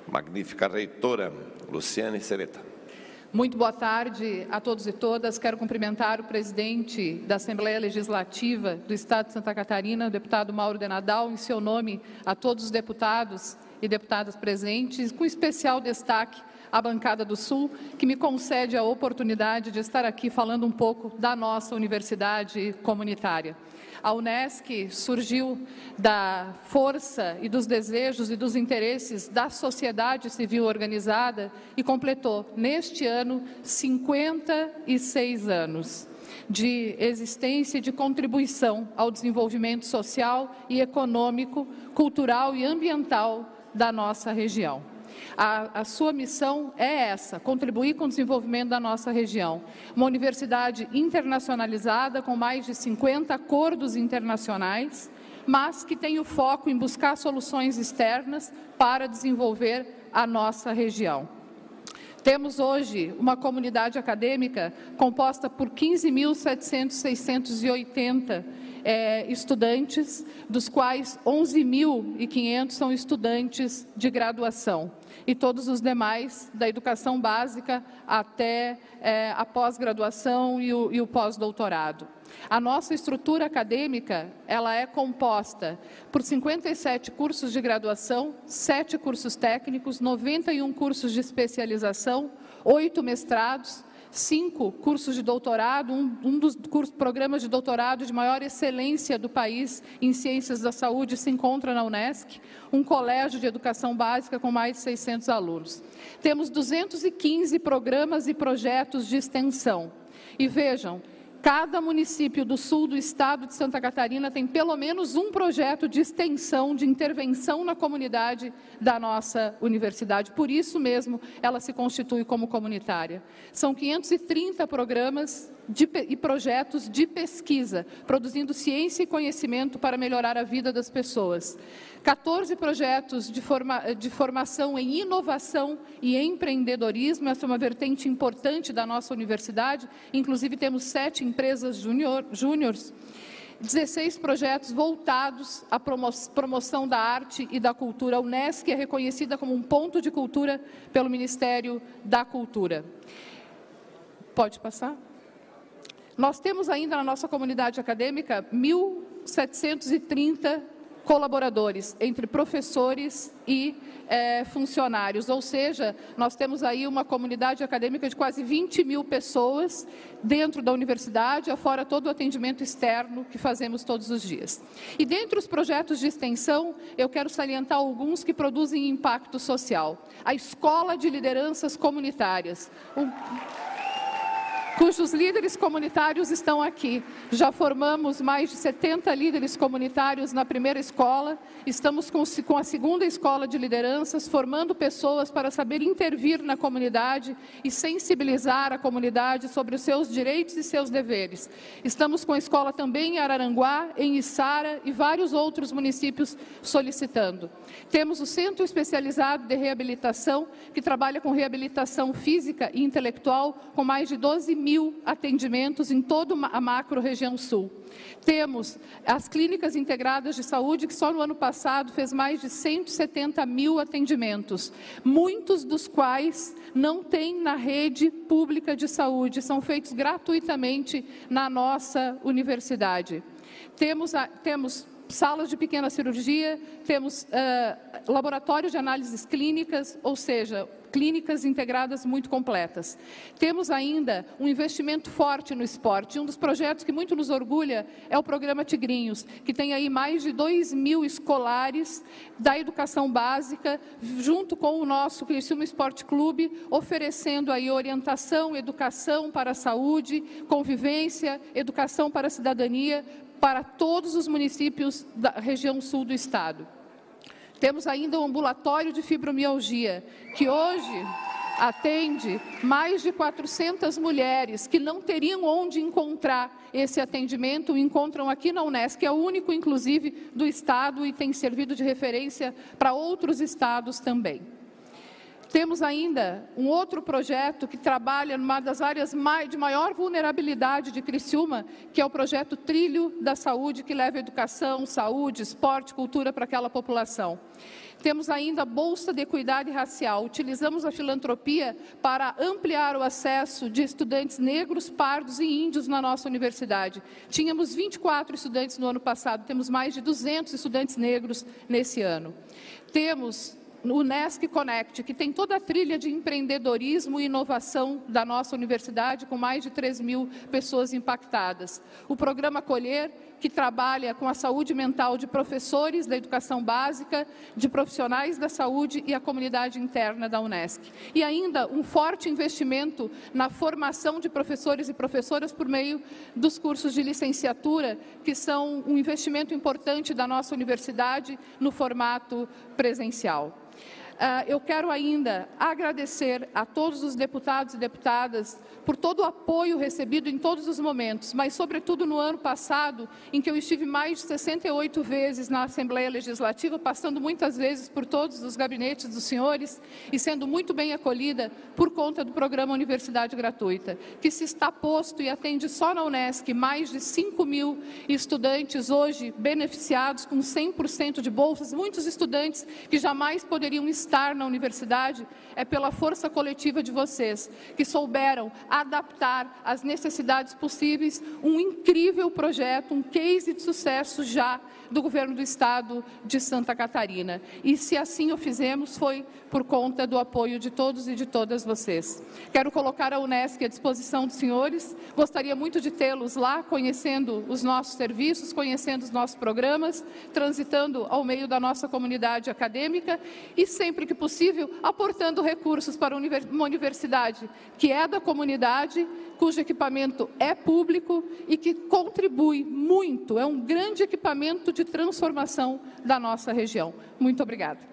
Magnífica reitora, Luciane Sereta. Muito boa tarde a todos e todas. Quero cumprimentar o presidente da Assembleia Legislativa do Estado de Santa Catarina, o deputado Mauro de Nadal, em seu nome a todos os deputados e deputadas presentes, com especial destaque à bancada do Sul, que me concede a oportunidade de estar aqui falando um pouco da nossa universidade comunitária. A Unesc surgiu da força e dos desejos e dos interesses da sociedade civil organizada e completou, neste ano, 56 anos de existência e de contribuição ao desenvolvimento social e econômico, cultural e ambiental da nossa região. A sua missão é essa, contribuir com o desenvolvimento da nossa região. Uma universidade internacionalizada, com mais de 50 acordos internacionais, mas que tem o foco em buscar soluções externas para desenvolver a nossa região. Temos hoje uma comunidade acadêmica composta por 15.680 estudantes, dos quais 11.500 são estudantes de graduação, e todos os demais da educação básica até a pós-graduação e o pós-doutorado. A nossa estrutura acadêmica, ela é composta por 57 cursos de graduação, 7 cursos técnicos, 91 cursos de especialização, 8 mestrados, 5 cursos de doutorado, um dos programas de doutorado de maior excelência do país em ciências da saúde se encontra na Unesc, um colégio de educação básica com mais de 600 alunos. Temos 215 programas e projetos de extensão. E vejam, cada município do sul do estado de Santa Catarina tem pelo menos um projeto de extensão, de intervenção na comunidade da nossa universidade. Por isso mesmo, ela se constitui como comunitária. São 530 programas e projetos de pesquisa, produzindo ciência e conhecimento para melhorar a vida das pessoas. 14 projetos de formação em inovação e empreendedorismo, essa é uma vertente importante da nossa universidade, inclusive temos 7 empresas júniores, 16 projetos voltados à promoção da arte e da cultura. A Unesc é reconhecida como um ponto de cultura pelo Ministério da Cultura. Pode passar? Nós temos ainda na nossa comunidade acadêmica 1.730 colaboradores, entre professores e funcionários, ou seja, nós temos aí uma comunidade acadêmica de quase 20 mil pessoas dentro da universidade, afora todo o atendimento externo que fazemos todos os dias. E dentre os projetos de extensão, eu quero salientar alguns que produzem impacto social. A Escola de Lideranças Comunitárias, cujos líderes comunitários estão aqui. Já formamos mais de 70 líderes comunitários na primeira escola, estamos com a segunda escola de lideranças, formando pessoas para saber intervir na comunidade e sensibilizar a comunidade sobre os seus direitos e seus deveres. Estamos com a escola também em Araranguá, em Içara e vários outros municípios solicitando. Temos o Centro Especializado de Reabilitação, que trabalha com reabilitação física e intelectual, com mais de 12.000 atendimentos em toda a macro-região sul. Temos as clínicas integradas de saúde, que só no ano passado fez mais de 170.000 atendimentos, muitos dos quais não tem na rede pública de saúde, são feitos gratuitamente na nossa universidade. Temos salas de pequena cirurgia, temos laboratórios de análises clínicas, ou seja, clínicas integradas muito completas. Temos ainda um investimento forte no esporte. Um dos projetos que muito nos orgulha é o programa Tigrinhos, que tem aí mais de 2.000 escolares da educação básica, junto com o nosso Criciúma Esporte Clube, oferecendo aí orientação, educação para a saúde, convivência, educação para a cidadania, para todos os municípios da região sul do estado. Temos ainda o ambulatório de fibromialgia, que hoje atende mais de 400 mulheres que não teriam onde encontrar esse atendimento, encontram aqui na Unesc, que é o único, inclusive, do estado e tem servido de referência para outros estados também. Temos ainda um outro projeto que trabalha numa das áreas de maior vulnerabilidade de Criciúma, que é o projeto Trilho da Saúde, que leva educação, saúde, esporte, cultura para aquela população. Temos ainda a Bolsa de Equidade Racial. Utilizamos a filantropia para ampliar o acesso de estudantes negros, pardos e índios na nossa universidade. Tínhamos 24 estudantes no ano passado, temos mais de 200 estudantes negros nesse ano. Temos o Unesc Connect, que tem toda a trilha de empreendedorismo e inovação da nossa universidade, com mais de 3.000 pessoas impactadas. O programa Acolher, que trabalha com a saúde mental de professores da educação básica, de profissionais da saúde e a comunidade interna da Unesc. E ainda um forte investimento na formação de professores e professoras por meio dos cursos de licenciatura, que são um investimento importante da nossa universidade no formato presencial. Eu quero ainda agradecer a todos os deputados e deputadas por todo o apoio recebido em todos os momentos, mas, sobretudo, no ano passado, em que eu estive mais de 68 vezes na Assembleia Legislativa, passando muitas vezes por todos os gabinetes dos senhores e sendo muito bem acolhida por conta do programa Universidade Gratuita, que se está posto e atende só na Unesc mais de 5.000 estudantes hoje beneficiados com 100% de bolsas, muitos estudantes que jamais poderiam estar na universidade, é pela força coletiva de vocês, que souberam adaptar às necessidades possíveis um incrível projeto, um case de sucesso já do governo do estado de Santa Catarina. E se assim o fizemos, foi por conta do apoio de todos e de todas vocês. Quero colocar a Unesc à disposição dos senhores, gostaria muito de tê-los lá, conhecendo os nossos serviços, conhecendo os nossos programas, transitando ao meio da nossa comunidade acadêmica e, sempre que possível, aportando recursos para uma universidade que é da comunidade, cujo equipamento é público e que contribui muito, é um grande equipamento de transformação da nossa região. Muito obrigada.